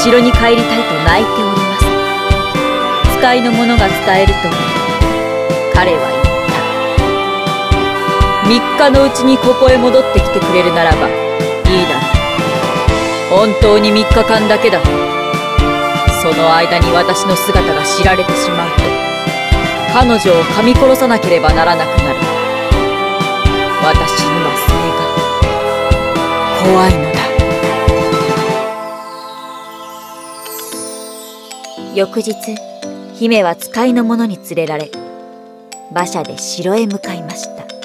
城に帰りたいと泣いております。使いの者が伝えると、彼は言った。3日のうちにここへ戻ってきてくれるならばいいだろう。本当に3日間だけだ。その間に私の姿が知られてしまうと、彼女を噛み殺さなければならなくなる。私にはそれが怖いのだ。翌日、姫は使いの者に連れられ、馬車で城へ向かいました。